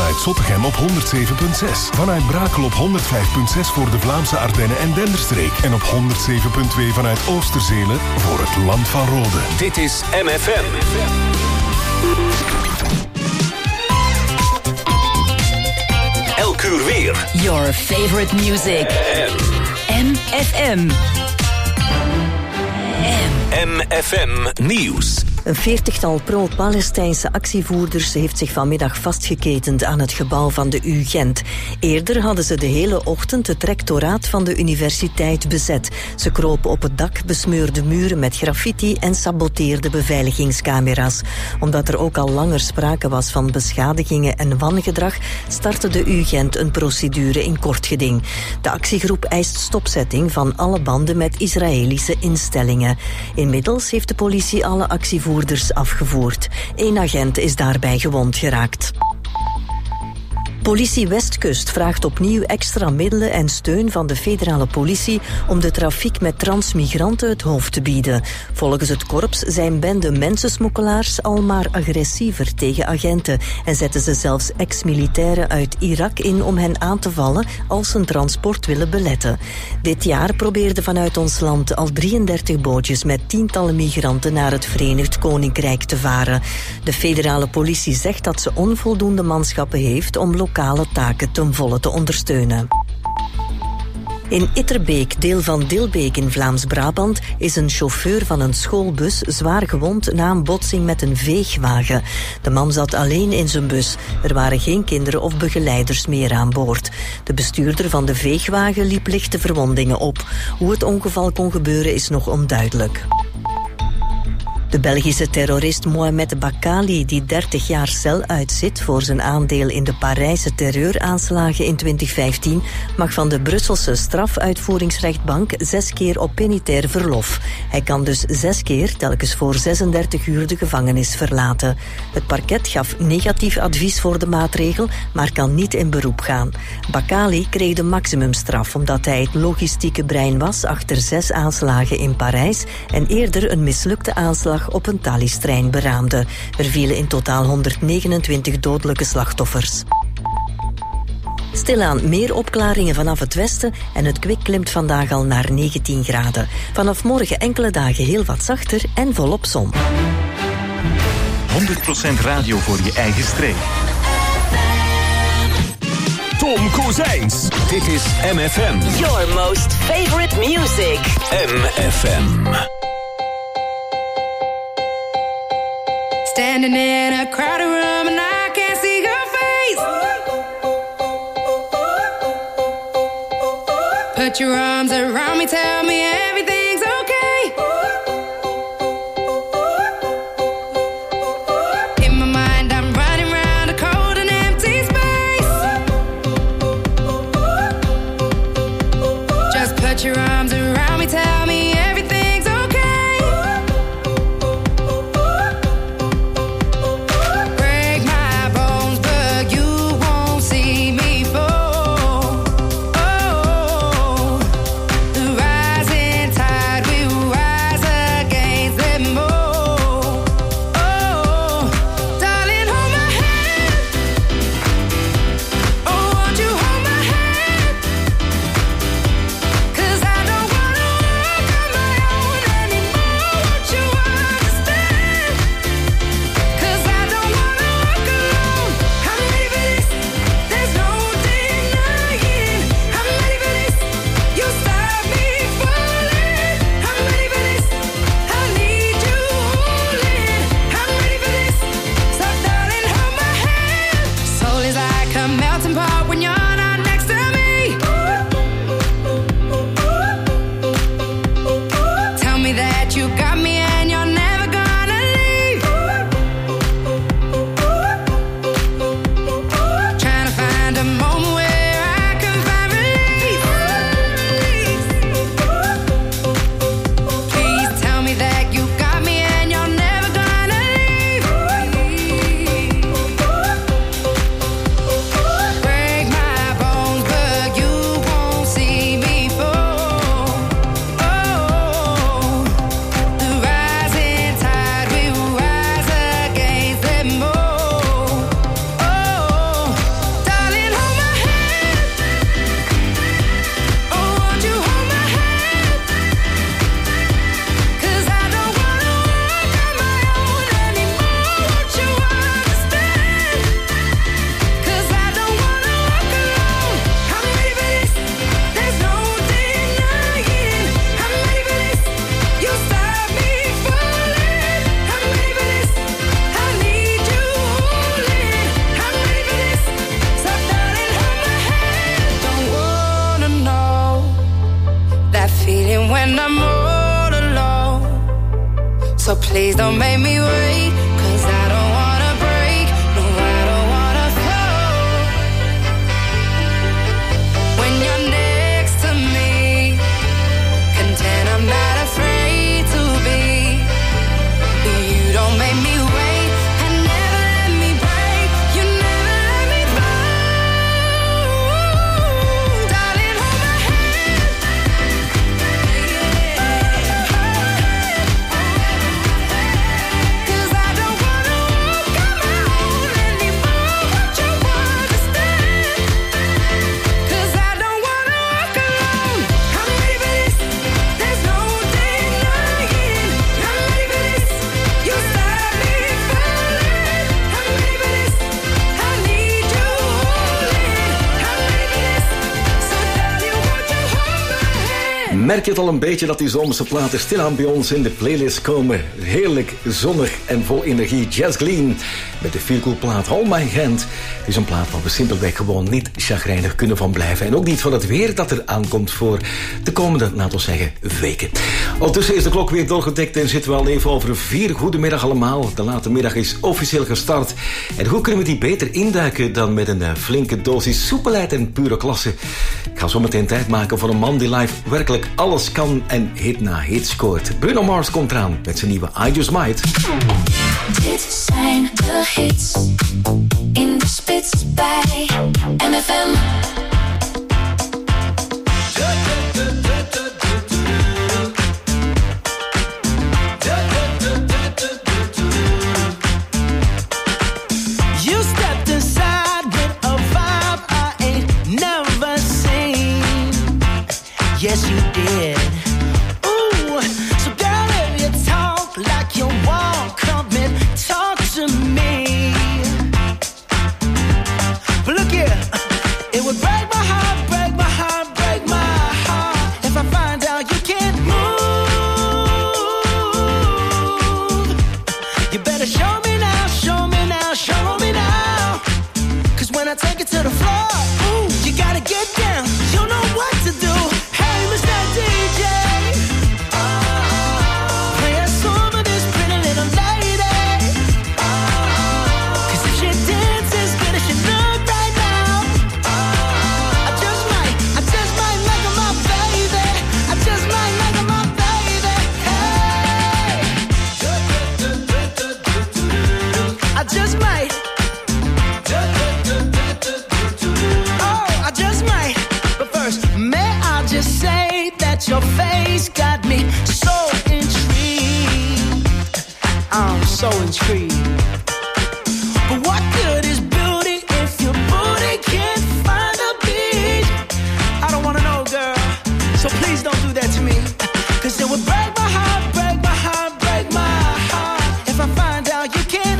vanuit Zottegem op 107.6. Vanuit Brakel op 105.6 voor de Vlaamse Ardennen en Denderstreek. En op 107.2 vanuit Oosterzele voor het Land van Rode. Dit is MFM. Elk uur weer. Your favorite music. MFM. MFM Nieuws. Een 40-tal pro-Palestijnse actievoerders heeft zich vanmiddag vastgeketend aan het gebouw van de UGent. Eerder hadden ze de hele ochtend het rectoraat van de universiteit bezet. Ze kropen op het dak, besmeurden muren met graffiti en saboteerden beveiligingscamera's. Omdat er ook al langer sprake was van beschadigingen en wangedrag, startte de UGent een procedure in kort geding. De actiegroep eist stopzetting van alle banden met Israëlische instellingen. Inmiddels heeft de politie alle actievoerders afgevoerd. 1 agent is daarbij gewond geraakt. Politie Westkust vraagt opnieuw extra middelen en steun van de federale politie om de trafiek met transmigranten het hoofd te bieden. Volgens het korps zijn bende mensensmokkelaars al maar agressiever tegen agenten en zetten ze zelfs ex-militairen uit Irak in om hen aan te vallen als ze een transport willen beletten. Dit jaar probeerden vanuit ons land al 33 bootjes met tientallen migranten naar het Verenigd Koninkrijk te varen. De federale politie zegt dat ze onvoldoende manschappen heeft om lokale taken ten volle te ondersteunen. In Itterbeek, deel van Dilbeek in Vlaams-Brabant, is een chauffeur van een schoolbus zwaar gewond na een botsing met een veegwagen. De man zat alleen in zijn bus. Er waren geen kinderen of begeleiders meer aan boord. De bestuurder van de veegwagen liep lichte verwondingen op. Hoe het ongeval kon gebeuren is nog onduidelijk. De Belgische terrorist Mohamed Bakali, die 30 jaar cel uitzit voor zijn aandeel in de Parijse terreuraanslagen in 2015, mag van de Brusselse strafuitvoeringsrechtbank 6 keer op penitair verlof. Hij kan dus 6 keer, telkens voor 36 uur, de gevangenis verlaten. Het parket gaf negatief advies voor de maatregel, maar kan niet in beroep gaan. Bakali kreeg de maximumstraf omdat hij het logistieke brein was achter 6 aanslagen in Parijs en eerder een mislukte aanslag op een Thalys-trein beraamde. Er vielen in totaal 129 dodelijke slachtoffers. Stilaan meer opklaringen vanaf het westen en het kwik klimt vandaag al naar 19 graden. Vanaf morgen enkele dagen heel wat zachter en volop zon. 100% radio voor je eigen streek. Tom Kozijns. Dit is MFM. Your most favorite music. MFM. Standing in a crowded room and I can't see your face. Put your arms around me, tell me everything's okay. In my mind I'm running round a cold and empty space. Just put your arms around me, tell me everything's okay. Tide and I'm all alone. So please don't make me wait, 'cause I don't wanna break, no, I don't wanna fall. When you're next to me, content I'm not afraid to be. You don't make me wait, and never let me break, you never let me fall. Darling, hold my hand. 'Cause I don't wanna walk on my own anymore, won't you understand? 'Cause I don't wanna walk alone. I'm ready for this, there's no denying. I'm ready for this, you start me falling. I'm ready for this, I need you holding. I'm ready for this, so darling, won't you hold my hand? Merk je het al een beetje dat die zomerse platen stilaan bij ons in de playlist komen? Heerlijk, zonnig en vol energie. Jazz Glean met de feelgood plaat Hold My Hand. Het is een plaat waar we simpelweg gewoon niet chagrijnig kunnen van blijven. En ook niet van het weer dat er aankomt voor de komende, laten we zeggen, weken. Ondertussen is de klok weer doorgedekt en zitten we al even over 4. Goedemiddag allemaal. De late middag is officieel gestart. En hoe kunnen we die beter induiken dan met een flinke dosis soepelheid en pure klasse? Ik ga zo meteen tijd maken voor een man die live werkelijk alles kan en hit na hit scoort. Bruno Mars komt eraan met zijn nieuwe I Just Might. Dit zijn de hits in de spits bij MFM. You stepped inside with a vibe I ain't never seen. Yes, you did. Ooh, so girl, if you talk like you walk, come and talk to me. But look here, it would break my heart, break my heart, break my heart if I find out you can't move. You better show me now, show me now, show me now. 'Cause when I take it to the floor, ooh, you gotta get down, you know what to do. Hey, Mr. DJ, play a song of this pretty little lady. 'Cause if she dances as good as she look right now, I just might like her, my baby. I just might like her, my baby. Hey, I just might. Oh, I just might. But first, may I just say that your face got me so intrigued. I'm so intrigued. But what good is beauty if your booty can't find a beat? I don't wanna know, girl, so please don't do that to me. 'Cause it would break my heart, break my heart, break my heart if I find out you can't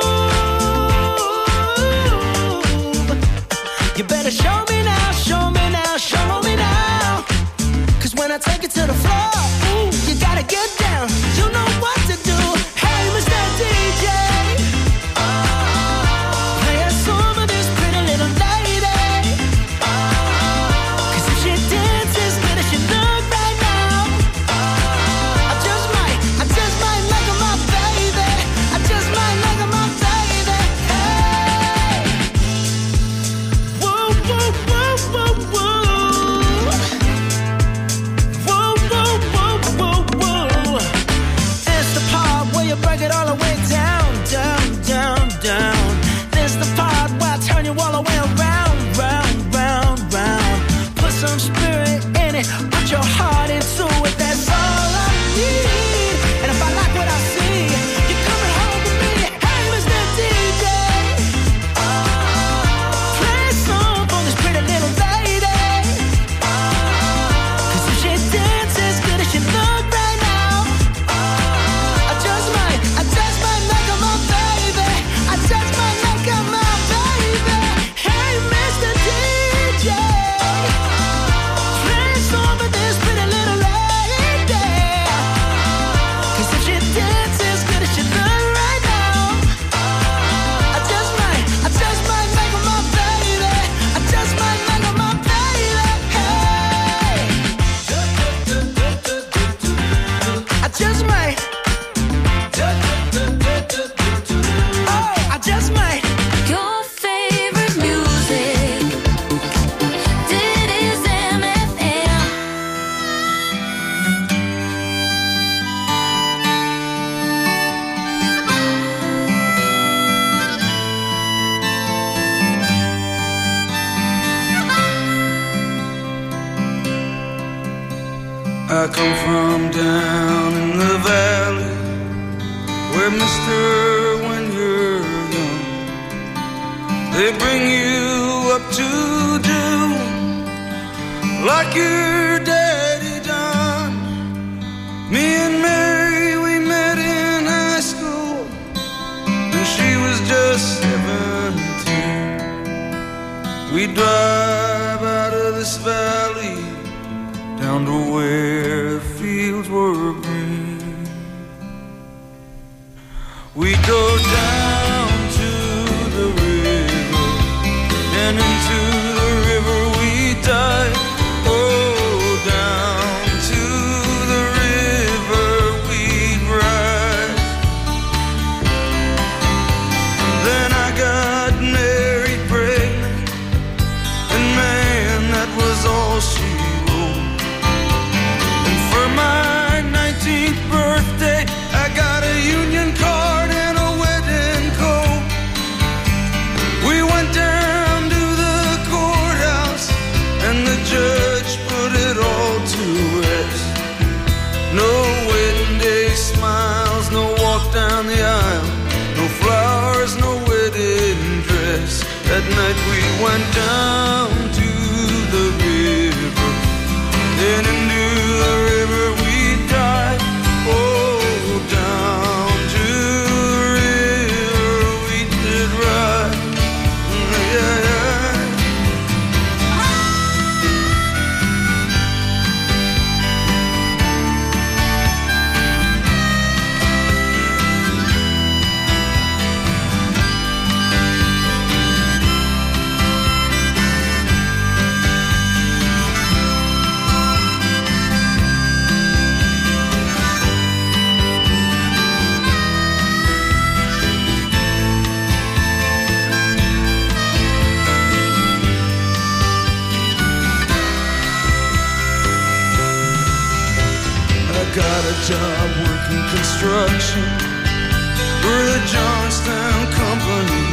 move. You better show me now, show me now, show me now. 'Cause when I take it to the floor, ooh, you gotta get down, you know what to do. Hey, Mr. DJ, play a song of this pretty little lady. 'Cause if she dances as good as she look right now, I just might like her, my baby. I just might like her, my baby. Hey, whoa, whoa, whoa, whoa, whoa. Whoa, whoa, whoa, whoa, whoa. It's the part where you break it all the way down, down, down, down. This the part where I turn you all the way around, round, round, round. Put some spirit in it, put your heart into it. That's all I need. And if I like what I see, you're coming home with me. Hey, Mr. DJ, play a song for this pretty little lady. 'Cause if she dances as good as she look right now, I just might like her, my baby. I just might like her, my baby. Hey, I come from down in the valley, where mister, when you're young, they bring you up to do like your daddy done. Me and Mary, we met in high school, and she was just 17. We drive out of this valley down to where the fields were green. We go down to the river, and into the river we dive. Oh, down to the river we ride. Then I got married pregnant, and man, that was all she wrote. And for my 19th birthday, I got a union card and a wedding coat. We went down to the courthouse, and the judge put it all to rest. No wedding day smiles, no walk down the aisle, no flowers, no wedding dress. That night we went down to the river, then into the river we dive. Oh, down to the river we did ride. Yeah, yeah. Got a job working construction for the Johnstown Company,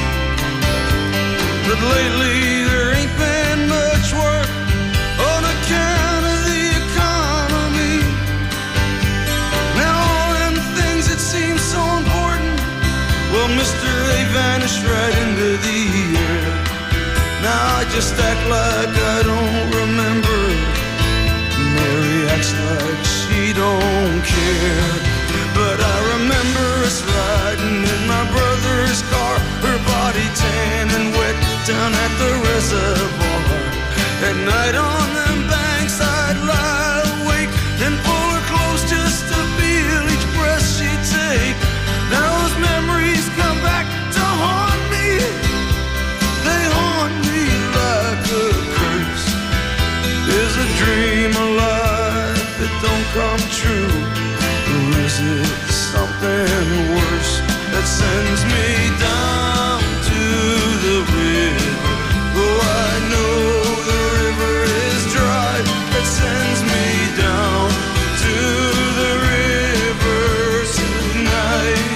but lately there ain't been much work on account of the economy. Now all them things that seem so important, well, mister, they vanished right into the air. Now I just act like I don't remember. Mary acts like she don't care, but I remember us riding in my brother's car, her body tan and wet down at the reservoir. At night on them banks I'd lie awake and pull her close just to feel each breath she'd take. Now those memories come back to haunt me, they haunt me like a curse. Is a dream alive that don't come true, or is it something worse that sends me down to the river? Oh, I know the river is dry, that sends me down to the river tonight.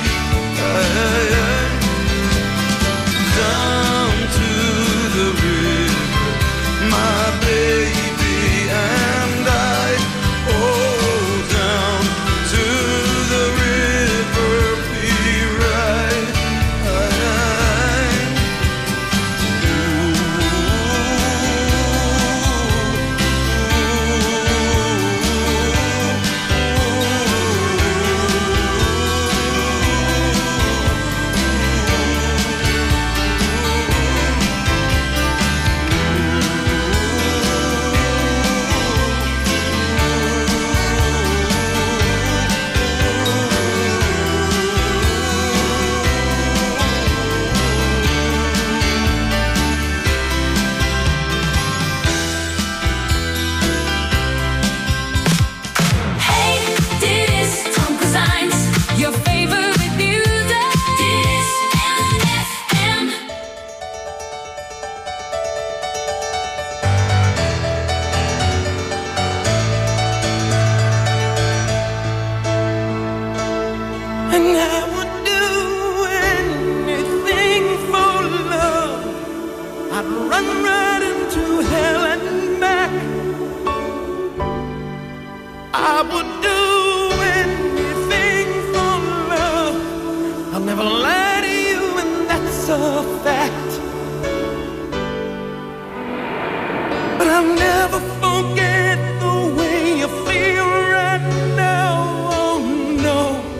Down to the river, my baby. I would do anything for love. I'll never lie to you, and that's a fact. But I'll never forget the way you feel right now. Oh no,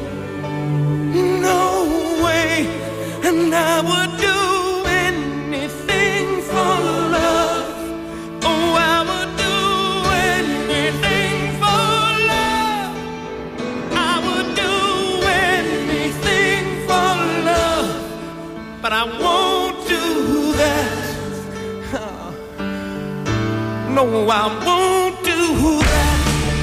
no way. And I would do anything for love. Oh, I would do anything for love. I would do anything for love. But I won't do that. No, I won't do that.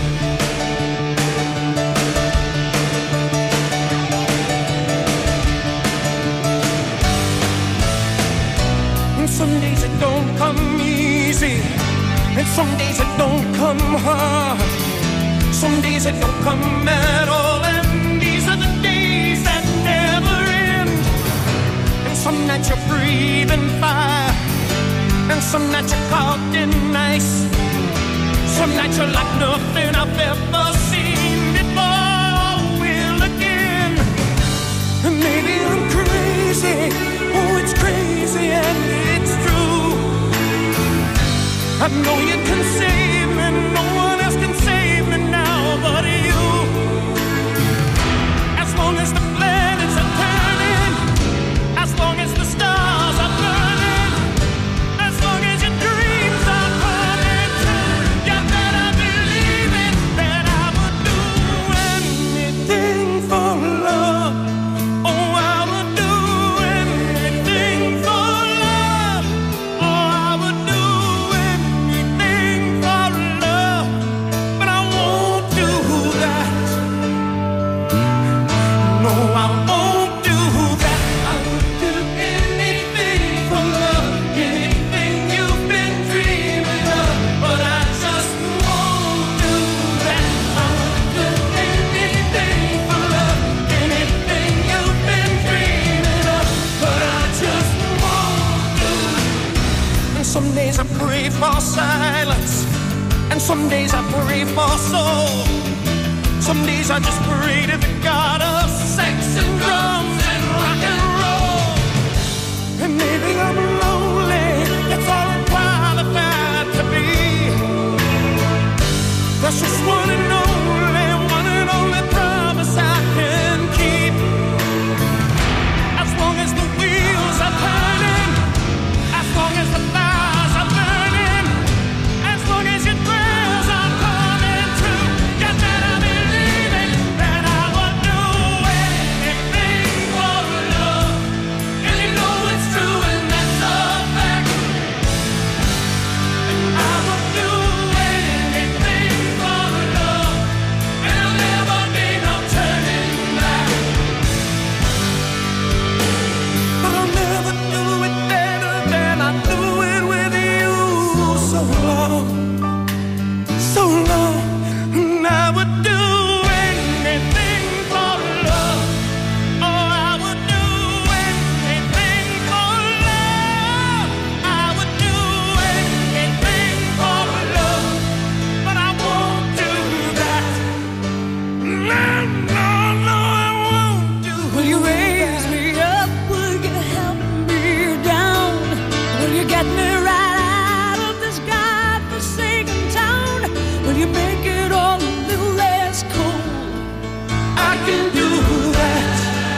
And some days it don't come easy, and some days it don't come hard. Some days it don't come at all, and these are the days that never end. And some nights you're breathing fire, and some nights you're caught in ice. Some nights you're like nothing I've ever seen before. Will again. And maybe I'm crazy. Oh, it's crazy and it's true. I know you can save me. No one else can save me now but you. As long as the planets are turning, as long as the stars are burning, as long as your dreams are coming true, you better believe it, that I would do anything for love. Oh, I would do anything for love. Oh, I would do anything for love. But I won't do that. No, I won't do that. I would do anything for love, anything you've been dreaming of. But I just won't do that. I would do anything for love, anything you've been dreaming of. But I just won't do. And some days I pray for silence, and some days I pray for soul. Some days I just pray to the God of sex and drums and rock and roll. And maybe I'm lonely, that's all I'm qualified to be. That's just one and only promise I can keep. As long as the wheels are turning, as long as the fires are burning, as long as your prayers are coming true, you better believe it, that I would do anything for love. And you know it's true, and that's a fact. I would do anything for love, and there'll never be no turning back. But I'll never do it better than I do it with you. So long, so long, and I would do anything for love. Oh, I would do anything for love. I would do anything for love, but I won't do that. No, no, no, I won't do. Will you raise me up? Will you help me down? Will you get me right out of this godforsaken town? Will you make it all a little less cold? I can do that.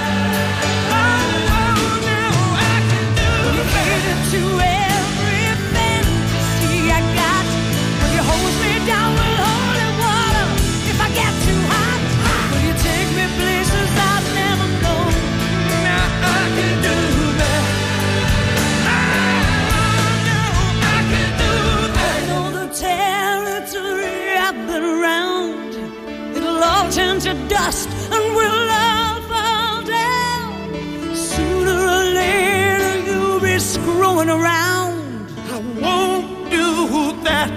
Oh, no, I can do that. Will you cater to every fantasy I got? Will you hose me down with holy water if I get too hot? Will you take me places I've never known? Now I can do that. Oh, no, I can do that. I know the territory I've been around. It'll all turn to dust and we'll all fall down. Sooner or later you'll be screwing around. I won't do that.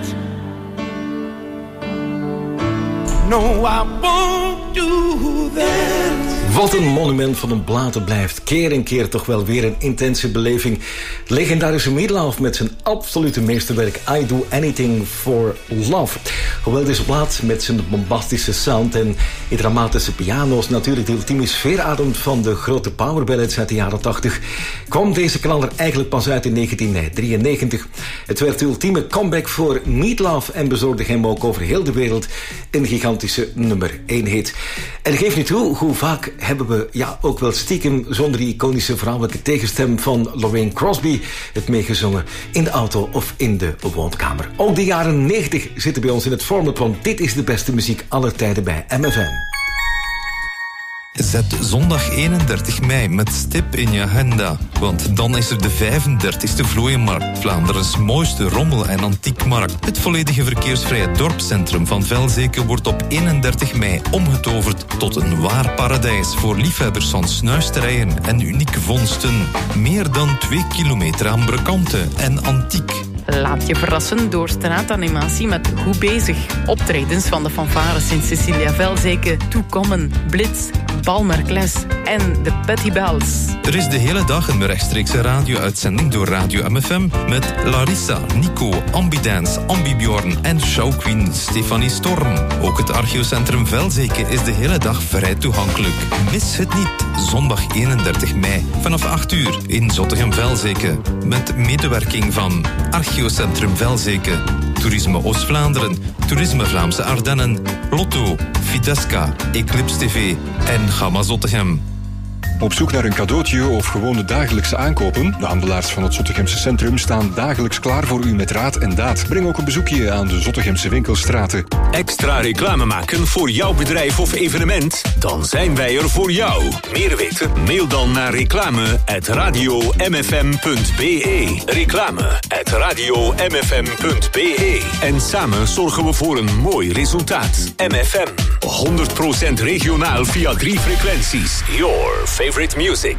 No, I won't do that. Wat een monument van een platen blijft. Keer en keer toch wel weer een intense beleving. De legendarische Meatloaf met zijn absolute meesterwerk I Do Anything For Love. Hoewel deze plaat met zijn bombastische sound en dramatische piano's natuurlijk de ultieme sfeer ademt van de grote powerballads uit de jaren 80, kwam deze knaller eigenlijk pas uit in 1993. Het werd de ultieme comeback voor Meatloaf en bezorgde hem ook over heel de wereld een gigantische nummer 1 hit. En geef niet toe, hoe vaak hebben we ook wel stiekem zonder die iconische vrouwelijke tegenstem van Lorraine Crosby het meegezongen in de auto of in de woonkamer. Ook de jaren 90 zitten bij ons in het format van dit is de beste muziek aller tijden bij MFM. Zet zondag 31 mei met stip in je agenda. Want dan is er de 35e Vlooienmarkt. Vlaanderens mooiste rommel- en antiekmarkt. Het volledige verkeersvrije dorpscentrum van Velzeke wordt op 31 mei omgetoverd tot een waar paradijs voor liefhebbers van snuisterijen en unieke vondsten. Meer dan 2 kilometer aan brokanten en antiek. Laat je verrassen door straatanimatie met Goed Bezig. Optredens van de fanfares in Cecilia Velzeke, Toekommen, Blitz, Balmerkles en de Petty Bells. Er is de hele dag een rechtstreekse radio-uitzending door Radio MFM met Larissa, Nico, Ambidance, Ambibjorn en showqueen Stefanie Storm. Ook het archeocentrum Velzeke is de hele dag vrij toegankelijk. Mis het niet, zondag 31 mei vanaf 8 uur in Zottegem-Velzeke. Met medewerking van Archeocentrum Velzeke, Toerisme Oost-Vlaanderen, Toerisme Vlaamse Ardennen, Lotto, Fidesca, Eclipse TV en Gamma Zottegem. Op zoek naar een cadeautje of gewoon de dagelijkse aankopen? De handelaars van het Zottegemse centrum staan dagelijks klaar voor u met raad en daad. Breng ook een bezoekje aan de Zottegemse winkelstraten. Extra reclame maken voor jouw bedrijf of evenement? Dan zijn wij er voor jou. Meer weten? Mail dan naar reclame@radiomfm.be. Reclame@radiomfm.be. En samen zorgen we voor een mooi resultaat. MFM. 100% regionaal via 3 frequenties. Your favorite music.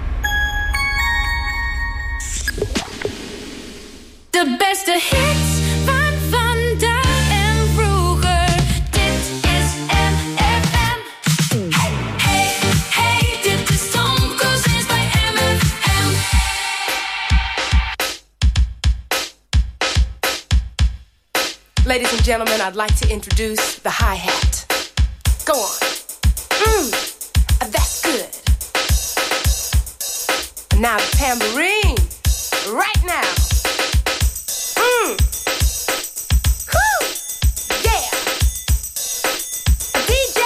De beste hits van vandaag en vroeger. Dit is MFM. Hey, hey, hey, dit is Tom Cousins bij MFM. Ladies and gentlemen, I'd like to introduce the hi-hat. Go on. That's good. Now the tambourine. Right now. Whoo! Yeah. DJ.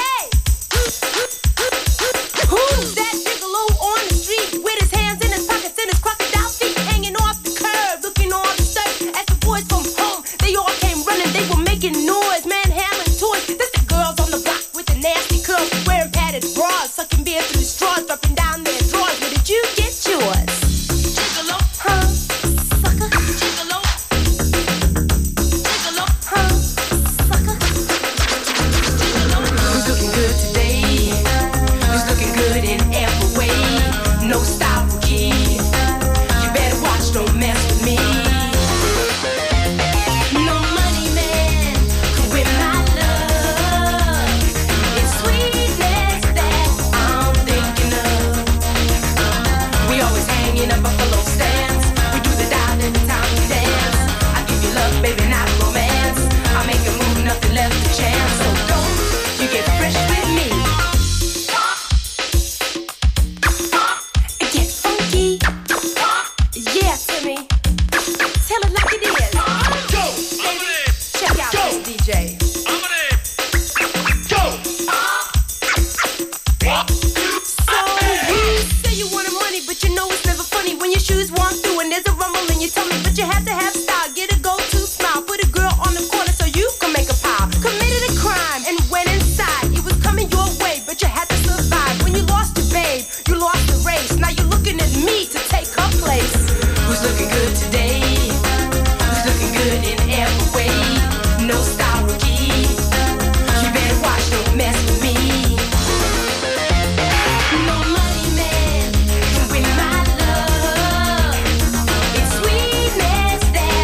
Who's that gigolo on the street with his hands in his pockets and his crocodile feet hanging off the curb, looking all disturbed as the boys from home, they all came running, they were making noise, manhandling toys. That's the girls on the block with the nasty curls, wearing padded bras, sucking beer through straws, dropping down their drawers. Where did you get yours? Gigolo, huh? Sucker, gigolo. Gigolo, huh? Sucker. Gigolo. Who's looking good today? Who's looking good in every way? No style key. You better watch, don't mess with me. No money man could win my love. It's sweetness that I'm thinking of. We always hang in a buffalo stance. We do the dial every time we dance. I give you love, baby, not romance. I make a move, nothing left to chance. So don't you get fresh with me. Get funky. Yeah, Timmy. Tell it like it is. Check out this DJ. So you say you wanted money, but you know it's never funny when your shoes walk through and there's a rumble in your tummy. But you have to have style, get a go-to smile, put a girl on the corner so you can make a pile. Committed a crime and went inside. It was coming your way, but you had to survive. When you lost your babe, you lost the race. Now you're looking at me to take her place. Who's looking good today? Who's looking good in every way? No style rookie. You better watch, don't mess with me. No money man can win my love. It's sweetness that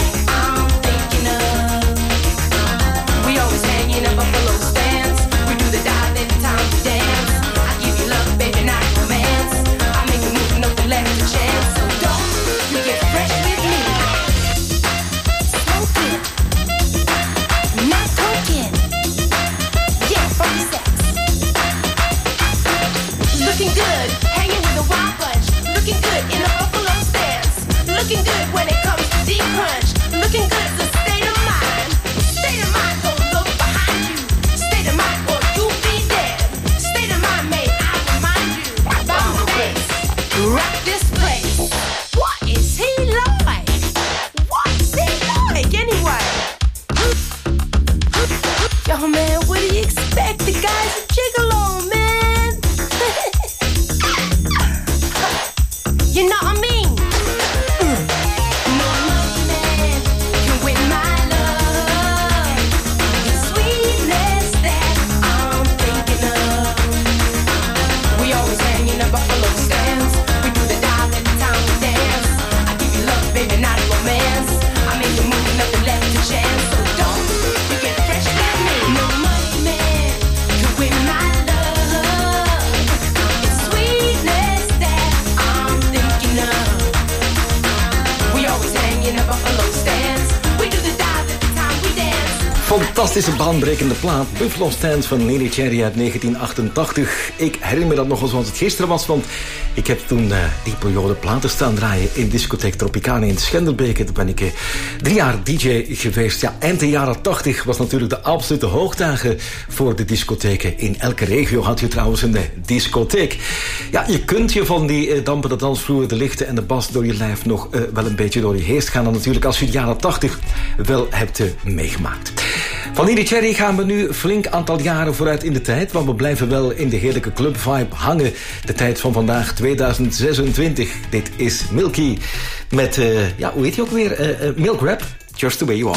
Fantastische baanbrekende plaat. Buffalo Stance van Nene Cherry uit 1988. Ik herinner me dat nog zoals het gisteren was, want ik heb toen die periode platen staan draaien in discotheek Tropicana in Schendelbeke. Daar ben ik 3 jaar DJ geweest. Ja, eind de jaren 80 was natuurlijk de absolute hoogdagen voor de discotheken. In elke regio had je trouwens een discotheek. Ja, je kunt je van die dampende dansvloer, de lichten en de bas door je lijf nog wel een beetje door je heest gaan. En natuurlijk als je de jaren 80 wel hebt meegemaakt. Van Nene Cherry gaan we nu flink aantal jaren vooruit in de tijd, want we blijven wel in de heerlijke clubvibe hangen. De tijd van vandaag, 2026. Dit is Milky met, hoe heet je ook weer? Milk Rap, Just the Way You Are.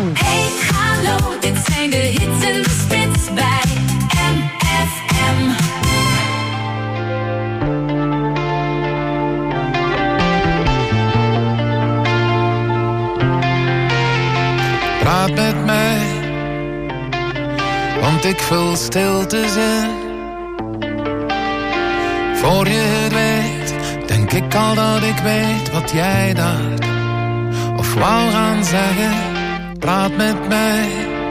Dit zijn de hits en de spits bij MFM. Want ik vul stiltes in. Voor je het weet, denk ik al dat ik weet wat jij dacht. Of wou gaan zeggen, praat met mij.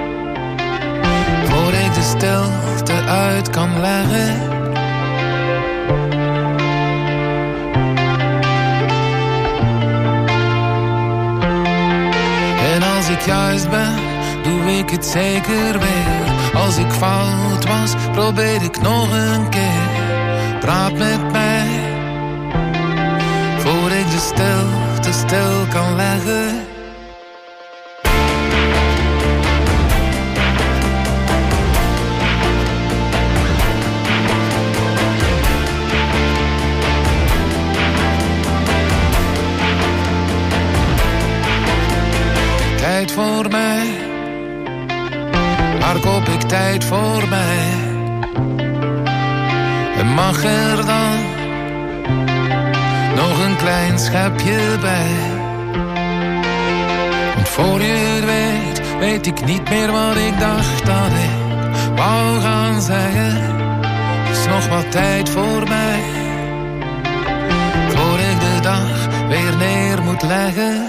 Voor ik de stilte uit kan leggen. En als ik juist ben, doe ik het zeker weer. Als ik fout was, probeer ik nog een keer. Praat met mij, voor ik de stilte stil kan leggen. Tijd voor mij, waar koop ik tijd voor mij? En mag er dan nog een klein schepje bij? Want voor je het weet, weet ik niet meer wat ik dacht dat ik wou gaan zeggen. Er is nog wat tijd voor mij, voor ik de dag weer neer moet leggen.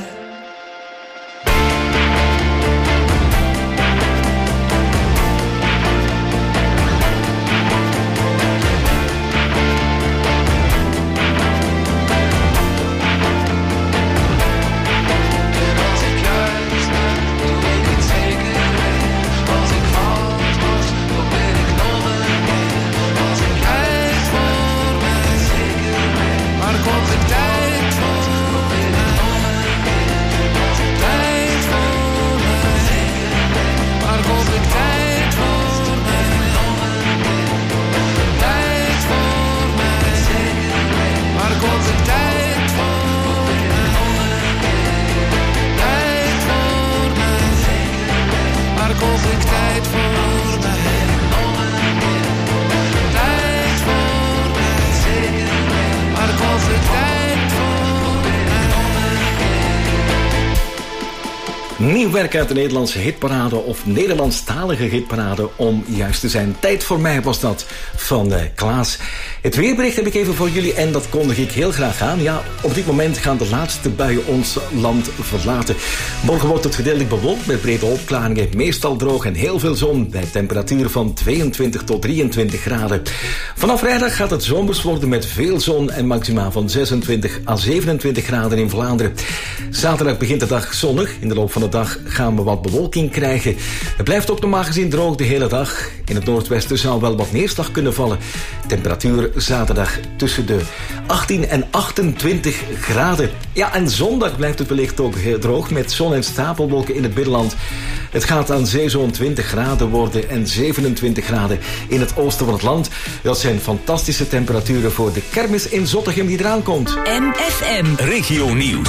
Nieuw werk uit de Nederlandse hitparade of Nederlandstalige hitparade om juist te zijn. Tijd voor mij was dat van Klaas. Het weerbericht heb ik even voor jullie en dat kondig ik heel graag aan. Ja, op dit moment gaan de laatste buien ons land verlaten. Morgen wordt het gedeeltelijk bewolkt met brede opklaringen, meestal droog en heel veel zon bij temperaturen van 22 tot 23 graden. Vanaf vrijdag gaat het zomers worden met veel zon en maxima van 26 à 27 graden in Vlaanderen. Zaterdag begint de dag zonnig. In de loop van de dag gaan we wat bewolking krijgen. Het blijft ook normaal gezien droog de hele dag. In het noordwesten zou wel wat neerslag kunnen vallen. Temperatuur zaterdag tussen de 18 en 28 graden. Ja, en zondag blijft het wellicht ook heel droog met zon en stapelwolken in het binnenland. Het gaat aan zee zo'n 20 graden worden en 27 graden in het oosten van het land. Dat zijn fantastische temperaturen voor de kermis in Zottegem die eraan komt. MFM Regio Nieuws.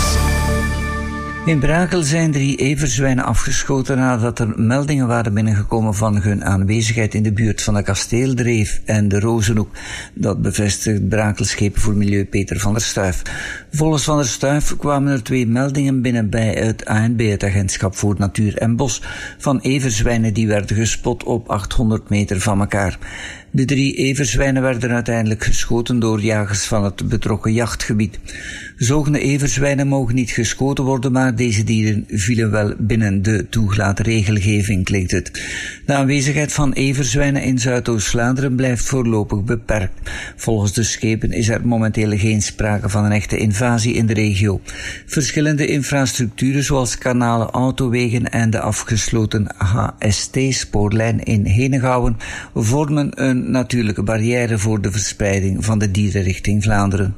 In Brakel zijn 3 everzwijnen afgeschoten nadat er meldingen waren binnengekomen van hun aanwezigheid in de buurt van de Kasteeldreef en de Rozenhoek. Dat bevestigt Brakelschepen voor Milieu Peter van der Stuif. Volgens Van der Stuif kwamen er 2 meldingen binnen bij het ANB, het Agentschap voor Natuur en Bos, van everzwijnen die werden gespot op 800 meter van elkaar. De 3 everzwijnen werden uiteindelijk geschoten door jagers van het betrokken jachtgebied. Zogende everzwijnen mogen niet geschoten worden, maar deze dieren vielen wel binnen de toegelaten regelgeving, klinkt het. De aanwezigheid van everzwijnen in Zuidoost-Vlaanderen blijft voorlopig beperkt. Volgens de schepen is er momenteel geen sprake van een echte invasie in de regio. Verschillende infrastructuren zoals kanalen, autowegen en de afgesloten HST-spoorlijn in Henegouwen vormen een natuurlijke barrière voor de verspreiding van de dieren richting Vlaanderen.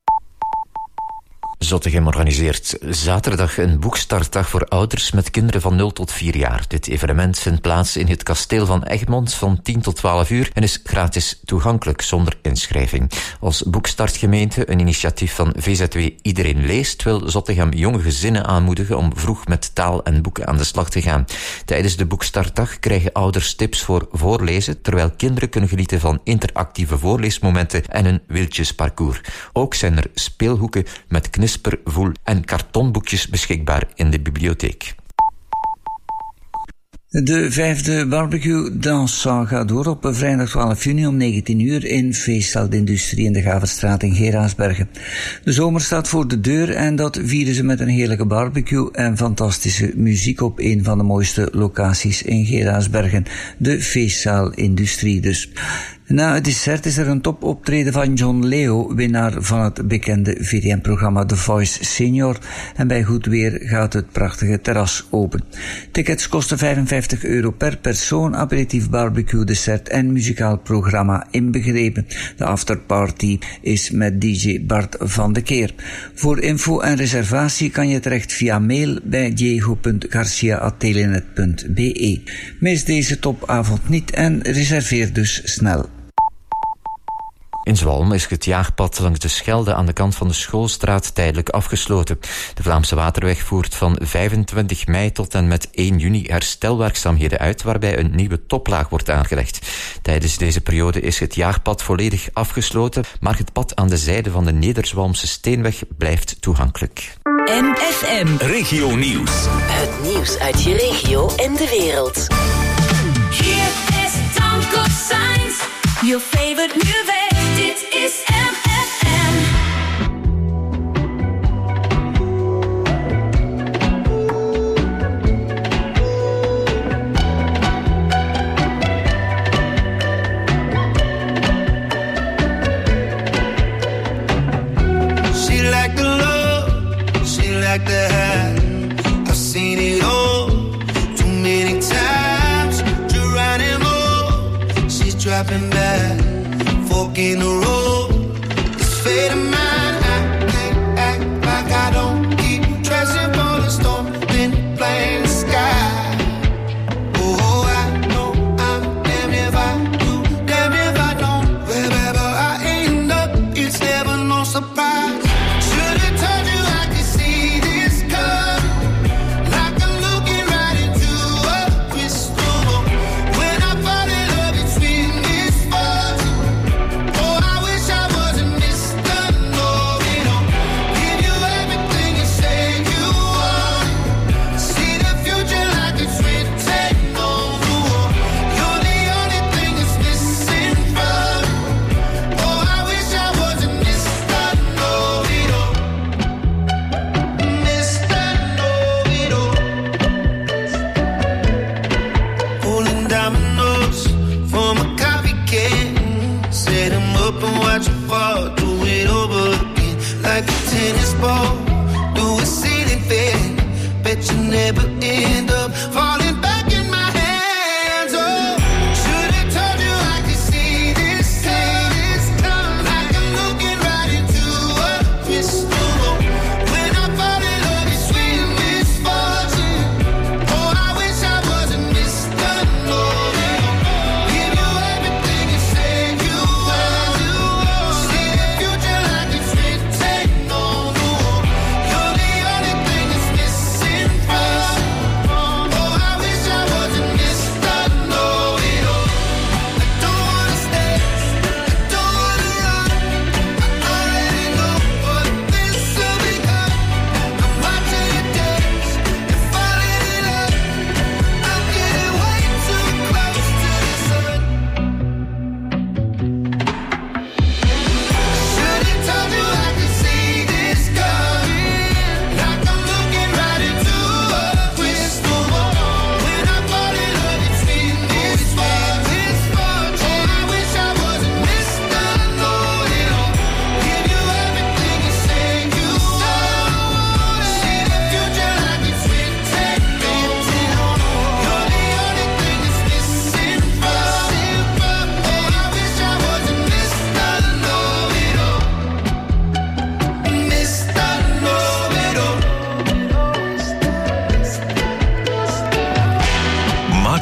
Zottegem organiseert zaterdag een boekstartdag voor ouders met kinderen van 0 tot 4 jaar. Dit evenement vindt plaats in het kasteel van Egmond van 10 tot 12 uur en is gratis toegankelijk zonder inschrijving. Als boekstartgemeente, een initiatief van VZW Iedereen Leest, wil Zottegem jonge gezinnen aanmoedigen om vroeg met taal en boeken aan de slag te gaan. Tijdens de boekstartdag krijgen ouders tips voor voorlezen, terwijl kinderen kunnen genieten van interactieve voorleesmomenten en een wildjesparcours. Ook zijn er speelhoeken met knisper, voel en kartonboekjes beschikbaar in de bibliotheek. De 5e barbecue danszaal gaat door op vrijdag 12 juni om 19 uur in Feestzaal de Industrie in de Gaverstraat in Geraardsbergen. De zomer staat voor de deur en dat vieren ze met een heerlijke barbecue en fantastische muziek op een van de mooiste locaties in Geraardsbergen, de Feestzaal Industrie dus. Na het dessert is er een topoptreden van John Leo, winnaar van het bekende VTM-programma The Voice Senior. En bij goed weer gaat het prachtige terras open. Tickets kosten €55 per persoon, aperitief, barbecue, dessert en muzikaal programma inbegrepen. De afterparty is met DJ Bart van de Keer. Voor info en reservatie kan je terecht via mail bij diego.garcia@telenet.be. Mis deze topavond niet en reserveer dus snel. In Zwalm is het jaagpad langs de Schelde aan de kant van de Schoolstraat tijdelijk afgesloten. De Vlaamse Waterweg voert van 25 mei tot en met 1 juni herstelwerkzaamheden uit, waarbij een nieuwe toplaag wordt aangelegd. Tijdens deze periode is het jaagpad volledig afgesloten, maar het pad aan de zijde van de Nederzwalmse Steenweg blijft toegankelijk. MFM. Regio Nieuws. Het nieuws uit je regio en de wereld. Hier is Tanko Signs, your favorite music. Dit is MFM. She liked the love, she liked the high. I've seen it all too many times. Geronimo, she's dropping back. Fork in the road, it's fate of mine. I can't act like I don't keep dressing for the storm, then blame the sky. Oh, I know I'm damned if I do, damned if I don't. Wherever I end up, it's never no surprise. Should've told you I could see this coming, like I'm looking right into a crystal ball. When I fall in love, it's sweet misfortune. Oh, I wish I wasn't Mr. Know-it-all. Give you everything you say you want. See the future like it's written on the wall. You're the only thing that's missing from me. Oh, I wish I wasn't Mr. Know-it-all. Mr. Know-it-all. Pulling dominoes from a coffee can. Set 'em up and watch 'em fall. Do it over again like a tennis ball. Do a ceiling fan. Bet you never end up falling back in my hands. Oh, should've told you I could see this coming, like I'm looking right into a crystal ball. When I fall in love, it's sweet misfortune. Oh, I wish I wasn't Mr. Know-it-all. Give you everything you say you want. See the future like it's written on the wall. You're the only thing that's missing from me. Oh, I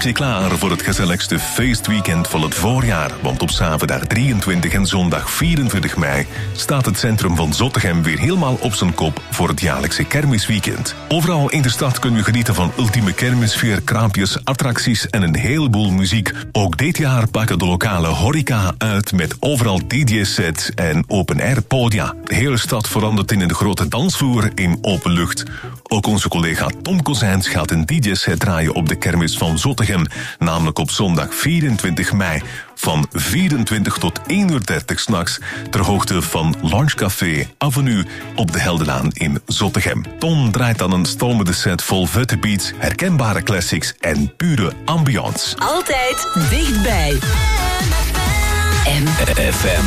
je klaar voor het gezelligste feestweekend van het voorjaar. Want op zaterdag 23 en zondag 24 mei staat het centrum van Zottegem weer helemaal op zijn kop voor het jaarlijkse kermisweekend. Overal in de stad kun je genieten van ultieme kermisfeer, kraampjes, attracties en een heleboel muziek. Ook dit jaar pakken de lokale horeca uit met overal DJ-sets en open-air podia. De hele stad verandert in een grote dansvloer in open lucht. Ook onze collega Tom Kozijns gaat een DJ-set draaien op de kermis van Zottegem, namelijk op zondag 24 mei van 24 tot 1:30 s'nachts ter hoogte van Lunchcafé Avenue op de Heldenlaan in Zottegem. Tom draait dan een stromende set vol vette beats, herkenbare classics en pure ambiance. Altijd dichtbij. FM.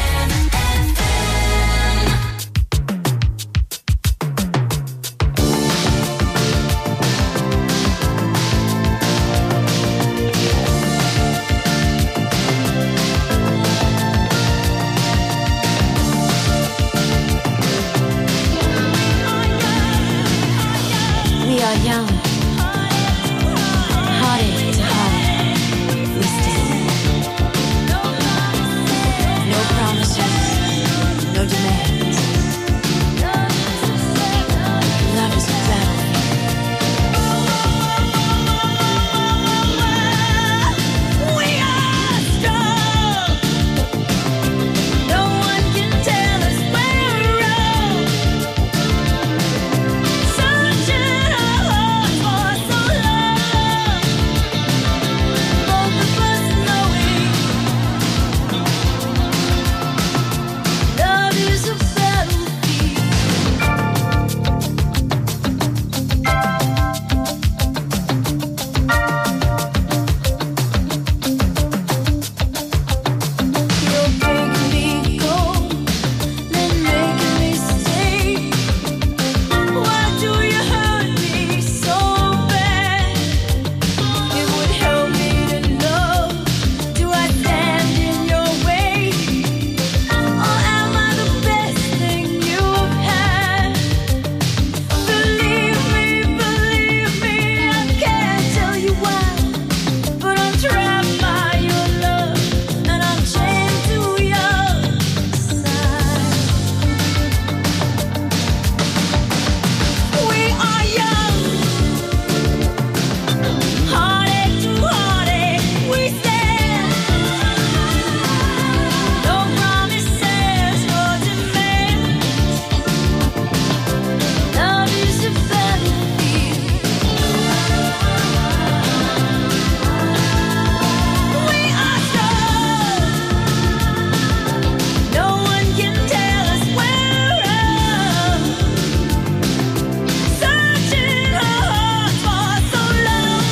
We are young, heartache to heartache, we stand. No promises, no demands. Love is a battlefield. We are strong. No one can tell us where we're wrong. Searching our hearts for so long. Both of us knowing love is a You're making me go, then making me stay. Why do you hurt me so bad? It would help me to know. Do I stand in your way, or am I the best thing you've had? Believe me, I can't tell you why, but I'm trapped by your love, and I'm chained to your side. We are young, heartache to heartache, we stand. No promises, no demands. Love is a battlefield. We are strong. No one can tell us where we're wrong. Searching our hearts for so long.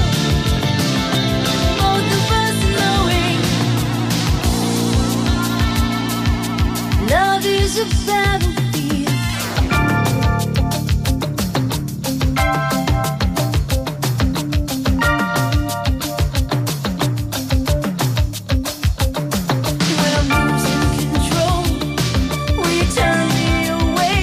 Both of us knowing love is a battlefield. When I'm losing control, will you turn me away,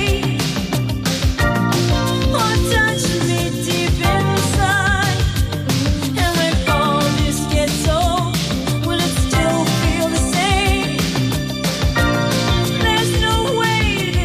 or touch me deep inside? And when all this gets old, will it still feel the same? There's no way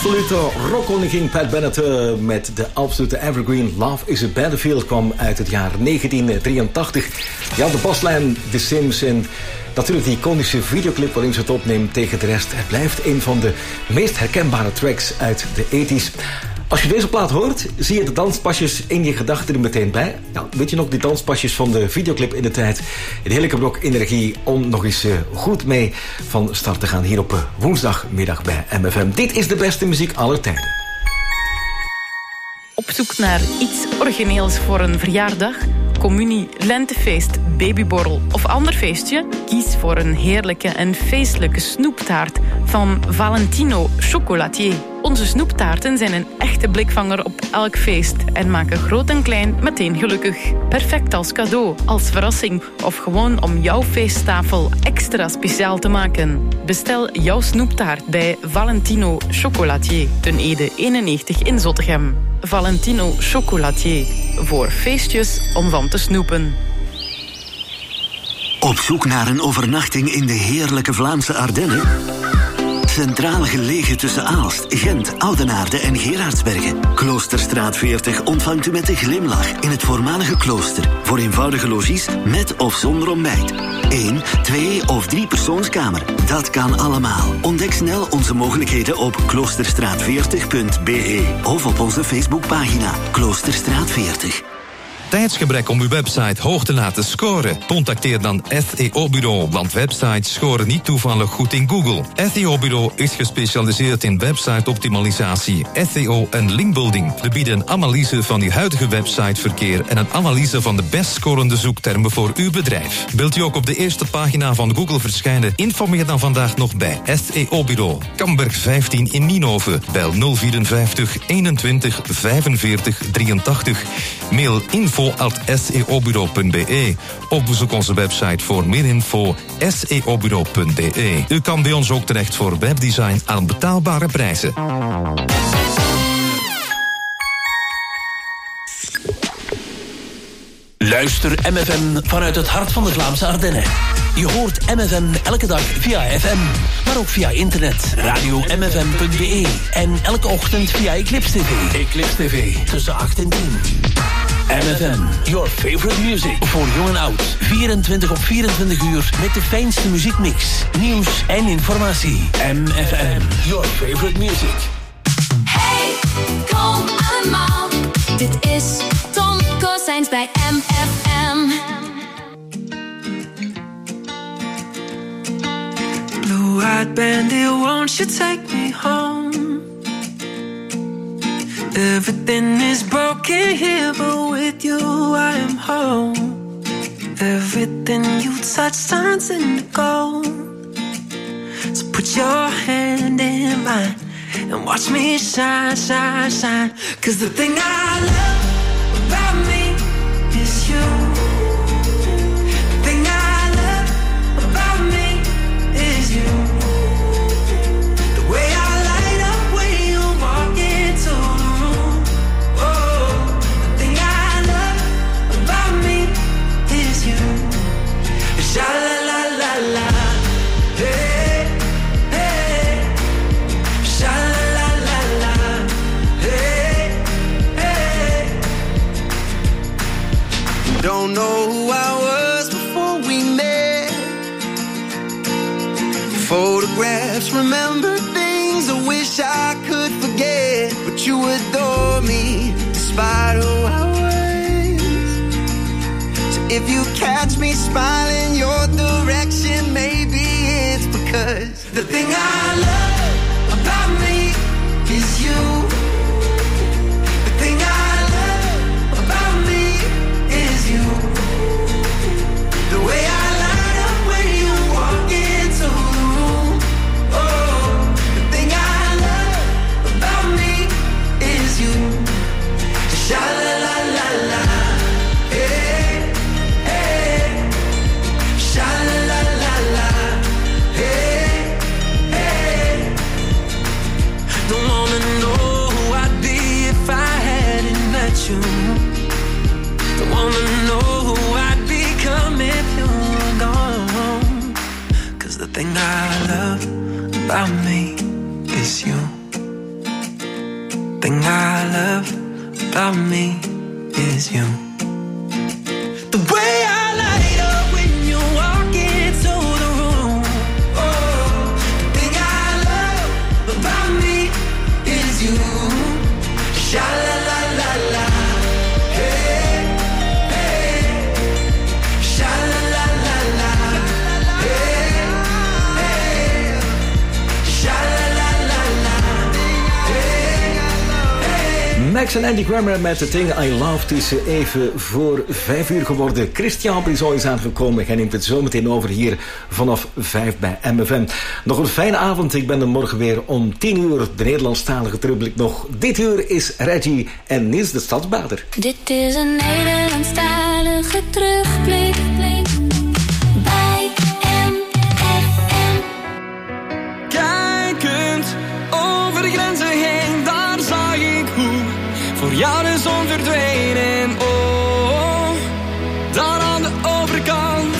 absolute rockkoningin Pat Bennett met de absolute evergreen Love is a Battlefield kwam uit het jaar 1983. Ja, de baslijn, The Sims en natuurlijk die iconische videoclip waarin ze het opneemt tegen de rest. Het blijft een van de meest herkenbare tracks uit de 80s. Als je deze plaat hoort, zie je de danspasjes in je gedachten er meteen bij. Ja, weet je nog, die danspasjes van de videoclip in de tijd. Een heerlijke blok energie om nog eens goed mee van start te gaan hier op woensdagmiddag bij MFM. Dit is de beste muziek aller tijden. Op zoek naar iets origineels voor een verjaardag, communie, lentefeest, babyborrel of ander feestje? Kies voor een heerlijke en feestelijke snoeptaart van Valentino Chocolatier. Onze snoeptaarten zijn een echte blikvanger op elk feest en maken groot en klein meteen gelukkig. Perfect als cadeau, als verrassing of gewoon om jouw feesttafel extra speciaal te maken. Bestel jouw snoeptaart bij Valentino Chocolatier, ten Ede 91 in Zottegem. Valentino Chocolatier, voor feestjes om van te snoepen. Op zoek naar een overnachting in de heerlijke Vlaamse Ardennen? Centraal gelegen tussen Aalst, Gent, Oudenaarde en Gerardsbergen. Kloosterstraat 40 ontvangt u met een glimlach in het voormalige klooster. Voor eenvoudige logies met of zonder ontbijt. 1, 2 of 3 persoonskamer. Dat kan allemaal. Ontdek snel onze mogelijkheden op kloosterstraat40.be of op onze Facebookpagina Kloosterstraat 40. Tijdsgebrek om uw website hoog te laten scoren? Contacteer dan SEO-bureau, want websites scoren niet toevallig goed in Google. SEO-bureau is gespecialiseerd in website-optimalisatie, SEO en linkbuilding. We bieden een analyse van uw huidige websiteverkeer en een analyse van de best scorende zoektermen voor uw bedrijf. Wilt u ook op de eerste pagina van Google verschijnen? Informeer dan vandaag nog bij SEO-bureau. Kamberg 15 in Nienhoven. Bel 054 21 45 83. Mail info@seobureau.be of bezoek onze website voor meer info seobureau.be. U kan bij ons ook terecht voor webdesign aan betaalbare prijzen. Luister MFM vanuit het hart van de Vlaamse Ardennen. Je hoort MFM elke dag via FM, maar ook via internet, radio-mfm.be en elke ochtend via Eclipse TV. Eclipse TV, tussen 8 en 10. MFM, your favorite music. Voor jong en oud. 24 op 24 uur met de fijnste muziekmix, nieuws en informatie. MFM, your favorite music. Hey, kom allemaal. Dit is Tom Kozijns bij MFM. Blue-eyed bandit, won't you take me home? Everything is broken here, but with you I am home. Everything you touch turns into gold. So put your hand in mine and watch me shine, shine, shine. 'Cause the thing I love about me is you. The thing I love about me is you. The way I light up when you walk into the room. Oh, the thing I love about me is you. Sha la la la la, hey, hey. Sha la la la la, hey, hey. Don't know who I was before we met. Photographs, remember things I wish I could forget. But you adore me despite who I was. So if you catch me smiling your direction, maybe it's because the thing I love about me is you. The thing I love about me is you. The way I light up when you walk into the room. Oh, the thing I love about me is you. Sha la la la la, hey, hey. Sha la la la la, hey, hey. Don't wanna know who I'd be if I hadn't met you. Don't wanna know who I'd become if you were gone. 'Cause the thing I love about me is you. about me is you. The way I light up when you walk into the room. Oh, the thing I love about me is you. Sha la la la la. Hey, hey. Sha la la la la. Hey, hey. Sha la la la la. Hey, hey. Max en Andy Grammer met The Thing I Love. Het is even voor 5 uur geworden. Christian Brison is aangekomen. Hij neemt het zo meteen over hier vanaf 5 bij MFM. Nog een fijne avond. Ik ben er morgen weer om 10 uur. De Nederlandstalige terugblik nog. Dit uur is Reggie en Niels de Stadsbader. Dit is een Nederlandstalige terugblik bij MFM. Kijkend over de grenzen heen, daar zag ik hoe voor jou de zon verdween. En oh, daar aan de overkant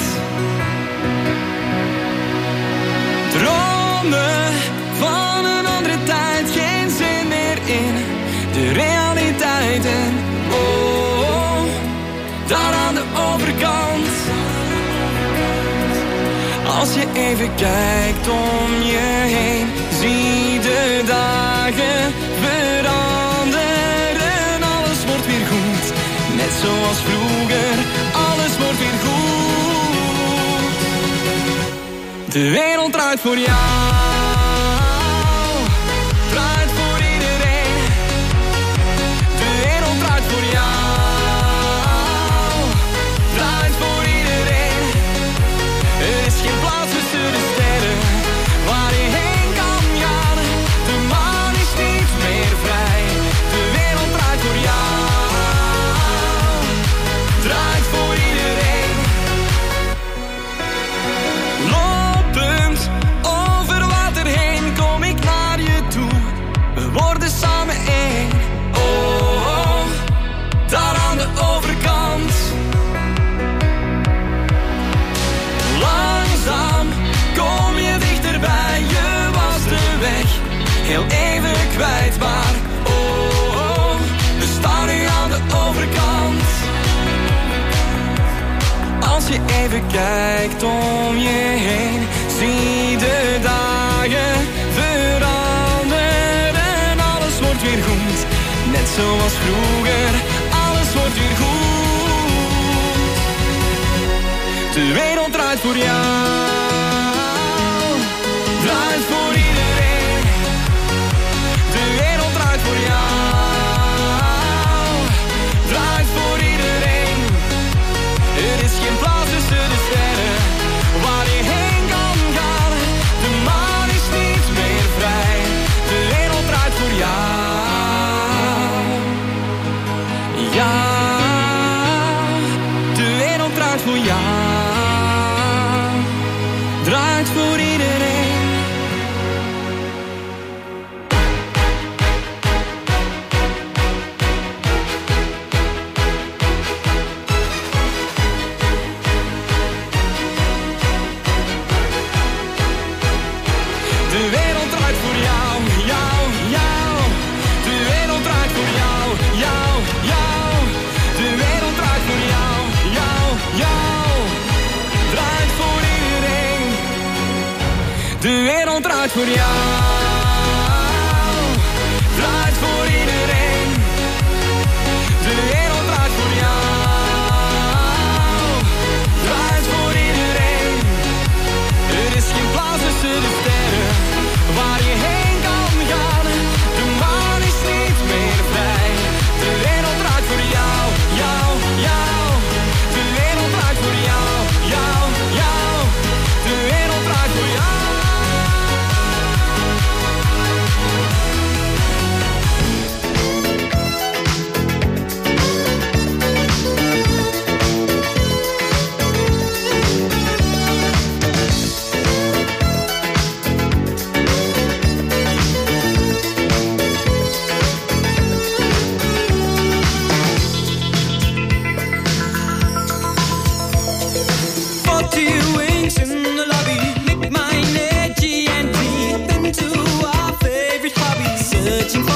dromen van een andere tijd, geen zin meer in de realiteit. En oh, daar aan de overkant, als je even kijkt om je heen, zie de dagen veranderen. Alles wordt weer goed, net zoals vroeger. Alles wordt weer goed. De wereld draait voor jou, draait voor iedereen. De wereld draait voor jou, draait voor iedereen. Er is geen plaats tussen de sterren waar je heen kan gaan. De maan is niet meer vrij. De wereld draait voor jou, draait voor iedereen. Lopend over water heen kom ik naar je toe. We worden samen één. Oh, oh, daar aan de overkant. Langzaam kom je dichterbij, je was de weg heel even kwijt, maar oh, oh, we staan nu aan de overkant. Als je even kijkt om je heen, zie de dagen veranderen. Alles wordt weer goed, net zoals vroeger. Alles wordt weer goed. De wereld draait voor jou, draait voor iedereen. De wereld draait voor jou, draait voor iedereen. Er is geen plaats tussen de sterren waar je heen kan gaan. De maan is niet meer vrij. De wereld draait voor jou. Ja, de wereld draait voor jou. Draait voor iedereen. De wereld draait voor jou, jou, jou. De wereld draait voor jou, jou, jou. De wereld draait voor jou, jou, jou. Draait voor iedereen. De wereld draait voor jou, draait voor iedereen. De wereld draait voor jou, draait voor iedereen. Er is geen plaats tussen de sterren waar je heen kan gaan. De maan is niet meer vrij. De wereld draait voor jou, jou, jou. De wereld draait voor jou, jou, jou. De wereld draait voor jou. Searching for